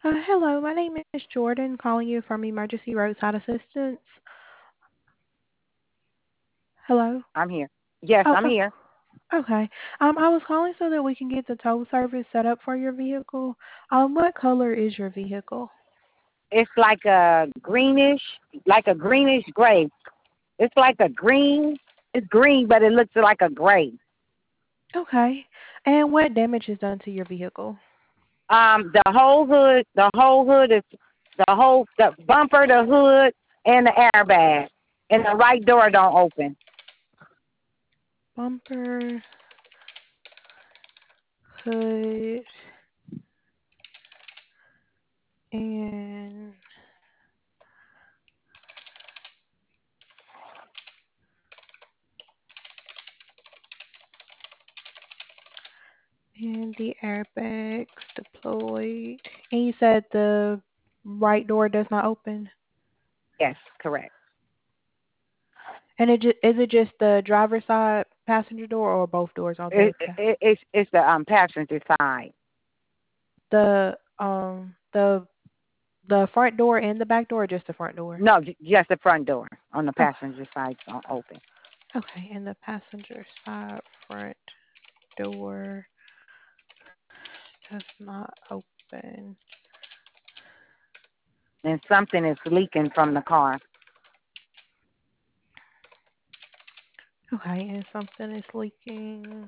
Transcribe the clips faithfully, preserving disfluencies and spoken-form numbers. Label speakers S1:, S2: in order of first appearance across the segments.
S1: Uh, hello, my name is Jordan, calling you from Emergency Roadside Assistance. Hello?
S2: I'm here. Yes,
S1: Oh,
S2: I'm
S1: oh,
S2: here.
S1: okay. Um, I was calling so that we can get the tow service set up for your vehicle. Um, what color is your vehicle?
S2: It's like a greenish, like a greenish gray. It's like a green. It's green, but it looks like a gray.
S1: Okay. And what damage is done to your vehicle?
S2: Um, the whole hood, the whole hood is the whole the bumper, the hood, and the airbag, and the right door don't open.
S1: Bumper, hood, and and the airbags deployed. And you said the right door does not open.
S2: Yes, correct.
S1: And it ju- is it just the driver's side passenger door or both doors on
S2: It,
S1: the pa-
S2: it, it's it's the um passenger side.
S1: the um the the front door and the back door or just the front door?
S2: No, j- just the front door on the
S1: Oh,
S2: passenger side don't open.
S1: okay. And the passenger side front door does not open.
S2: And something is leaking from the car.
S1: Okay, and something is leaking.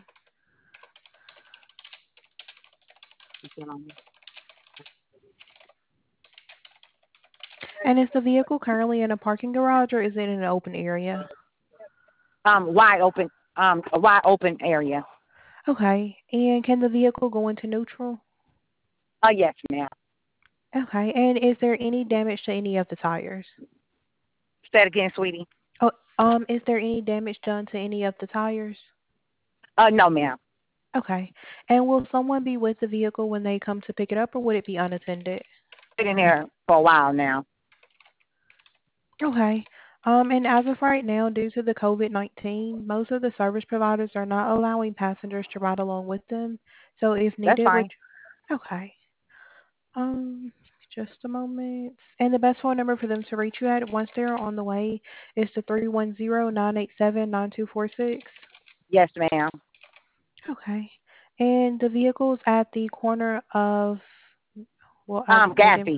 S1: And is the vehicle currently in a parking garage or is it in an open area?
S2: Um, wide open, um, a wide open area.
S1: Okay. And can the vehicle go into neutral?
S2: Oh yes, ma'am.
S1: Okay. And is there any damage to any of the tires?
S2: Say it again, sweetie.
S1: Oh, um, is there any damage done to any of the tires?
S2: Uh, no, ma'am.
S1: Okay. And will someone be with the vehicle when they come to pick it up, or would it be unattended?
S2: Been in here for a while now.
S1: Okay. Um, and as of right now, due to the COVID nineteen, most of the service providers are not allowing passengers to ride along with them. So if
S2: That's
S1: needed, would
S2: fine.
S1: okay. Um, just a moment. And the best phone number for them to reach you at once they're on the way is the three one zero nine eight seven nine two four six.
S2: Yes, ma'am.
S1: Okay. And the vehicle's at the corner of, well, I
S2: Um,
S1: just need him.
S2: Gaffy.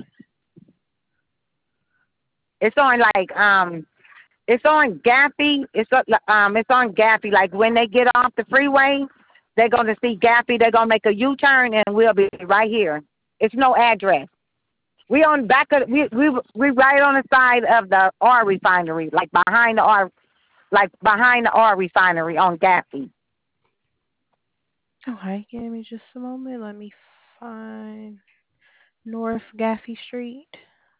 S2: It's on like um, it's on Gaffy. It's on, um, it's on Gaffy. Like when they get off the freeway, they're gonna see Gaffy. They're gonna make a U turn, and we'll be right here. It's no address. We on back of we we we right on the side of the R refinery, like behind the R, like behind the R refinery on Gaffy.
S1: Okay, give me just a moment. Let me find North Gaffey Street.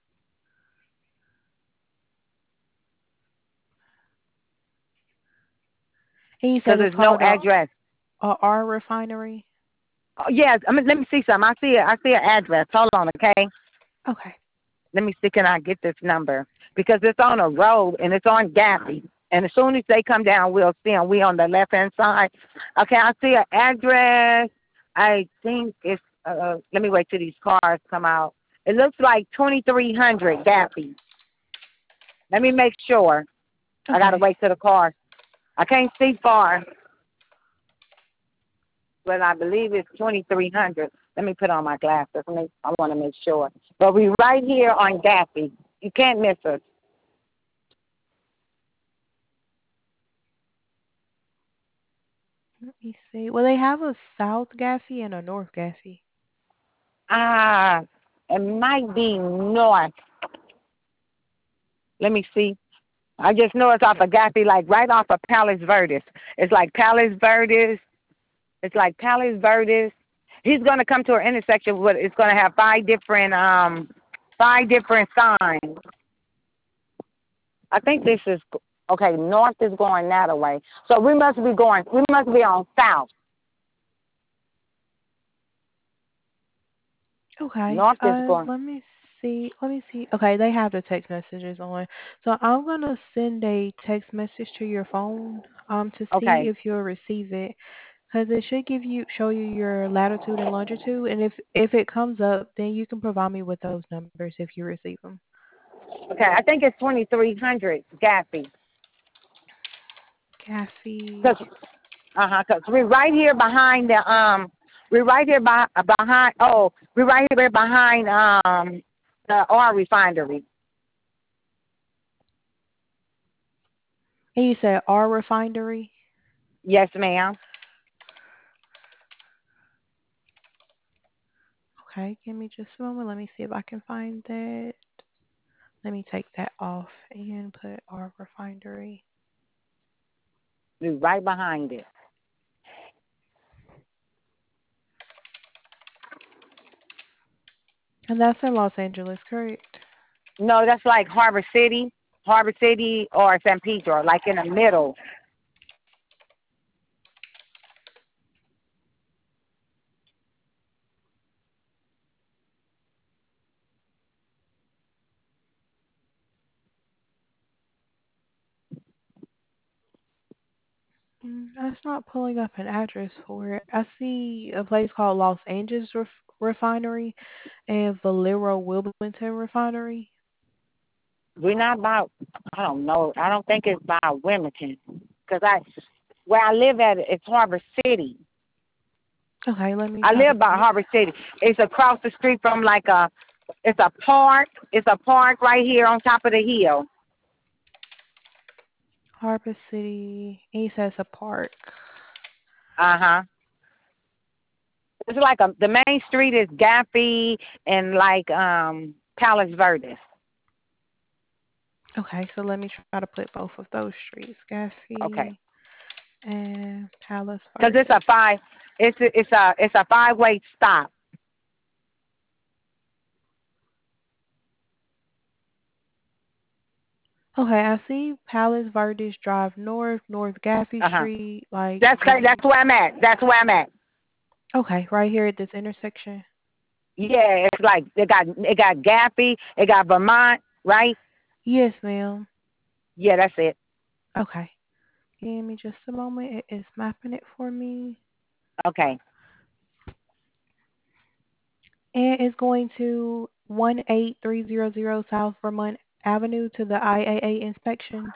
S1: And you
S2: Cause
S1: said it's
S2: there's no
S1: called a,
S2: address.
S1: a R refinery.
S2: Oh, yes, I mean, let me see something. I see it. I see an address. Hold on, okay?
S1: Okay.
S2: Let me see. Can I get this number? Because it's on a road and it's on Gaffy. And as soon as they come down, we'll see them. We on the left hand side. Okay, I see an address. I think it's. Uh, let me wait till these cars come out. It looks like twenty three hundred Gaffy. Let me make sure. I gotta
S1: Okay.
S2: wait till the car. I can't see far, but I believe it's twenty three hundred. Let me put on my glasses. Let me, I want to make sure. But we right here on Gaffy. You can't miss us.
S1: Let me see. Well, they have a South Gaffey and a North Gaffey.
S2: Ah, it might be north. Let me see. I just know it's off of Gaffy, like right off of Palos Verdes. It's like Palos Verdes. It's like Palos Verdes. He's gonna come to an intersection, but it's gonna have five different um five different signs. I think this is okay. North is going that way, so we must be going. We must be on south.
S1: Okay.
S2: North is
S1: Uh,
S2: going.
S1: let me see. Let me see. Okay, they have the text messages on. So I'm gonna send a text message to your phone um to see
S2: Okay.
S1: if you'll receive it. Because it should give you show you your latitude and longitude, and if if it comes up, then you can provide me with those numbers if you receive them.
S2: Okay, I think it's twenty-three hundred Gaffey.
S1: Gaffy.
S2: Cause, uh-huh, cause we're right here behind the, um, we're right here by, behind, oh, we're right here behind, um, the oil refinery.
S1: And you said R refinery.
S2: Yes, ma'am.
S1: Okay, give me just a moment. Let me see if I can find that. Let me take that off and put R refinery.
S2: We're right behind it.
S1: And that's in Los Angeles, correct?
S2: No, that's like Harbor City, Harbor City or San Pedro, like in the middle.
S1: Mm, That's not pulling up an address for it. I see a place called Los Angeles Ref- Refinery and Valero Wilmington Refinery.
S2: We're not about, I don't know, I don't think it's by Wilmington. Because I, where I live at, it's Harbor City.
S1: Okay, let me
S2: I
S1: try to
S2: live by
S1: put
S2: Harbor City. It's across the street from like a, it's a park. It's a park right here on top of the hill.
S1: Harbor City. He says a park.
S2: Uh huh. It's like a, the main street is Gaffey and like um Palos Verdes.
S1: Okay, so let me try to put both of those streets,
S2: Okay.
S1: Gaffey and Palos
S2: Because it's a
S1: Verdes.
S2: five, it's a, it's a it's a five way stop.
S1: Okay, I see Palos Verdes Drive North, North Gaffey
S2: Uh huh.
S1: Street, like
S2: That's
S1: this.
S2: cra- that's where I'm at. That's where I'm at.
S1: Okay, right here at this intersection.
S2: Yeah, it's like it got it got Gaffey, it got Vermont, right?
S1: Yes, ma'am.
S2: Yeah, that's it.
S1: Okay. Give me just a moment. It is mapping it for me.
S2: Okay.
S1: And it's going to one eight three zero zero South Vermont Avenue to the I A A inspection.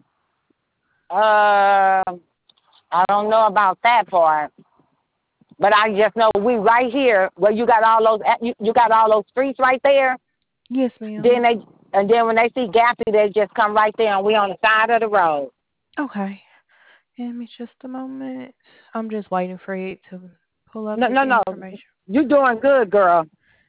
S2: Um, I don't know about that part, but I just know we right here where you got all those you, you got all those streets right there.
S1: Yes,
S2: Then
S1: ma'am.
S2: they and then when they see Gaffey, they just come right there, and we on the side of the road.
S1: Okay. Give me just a moment. I'm just waiting for it to pull up
S2: No,
S1: its
S2: no, no.
S1: information.
S2: You doing good, girl.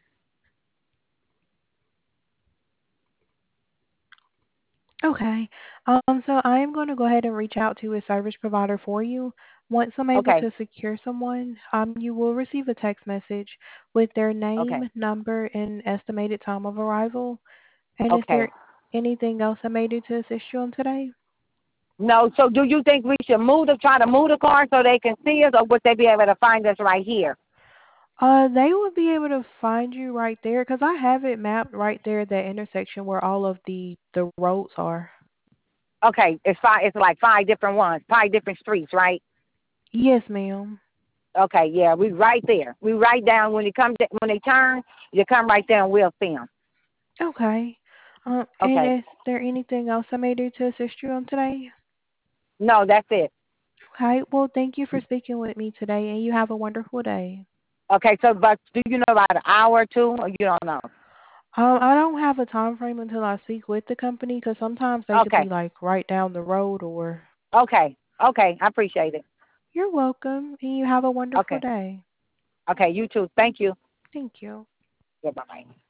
S1: Okay. Um, so I am going to go ahead and reach out to a service provider for you. Once I'm able
S2: Okay,
S1: to secure someone, um, you will receive a text message with their
S2: okay,
S1: name, number, and estimated time of arrival. And is
S2: okay.
S1: there anything else I may do to assist you on today?
S2: No, so do you think we should move to try to move the car so they can see us, or would they be able to find us right here?
S1: Uh, they will be able to find you right there because I have it mapped right there at that intersection where all of the the roads are.
S2: Okay, it's five. It's like five different ones, five different streets, right?
S1: Yes, ma'am.
S2: Okay, yeah, we right there. We right down when you come when they turn, you come right there and we'll see them.
S1: Okay. Um, and
S2: Okay.
S1: is there anything else I may do to assist you on today?
S2: No, that's it.
S1: Okay. Well, thank you for speaking with me today, and you have a wonderful day.
S2: Okay, so but do you know about an hour or two, or you don't know?
S1: Um, I don't have a time frame until I speak with the company because sometimes they could be
S2: Okay,
S1: like right down the road or.
S2: okay, okay. I appreciate it.
S1: You're welcome, and you have a wonderful
S2: Okay,
S1: day.
S2: okay. You too. Thank you.
S1: Thank you.
S2: Goodbye.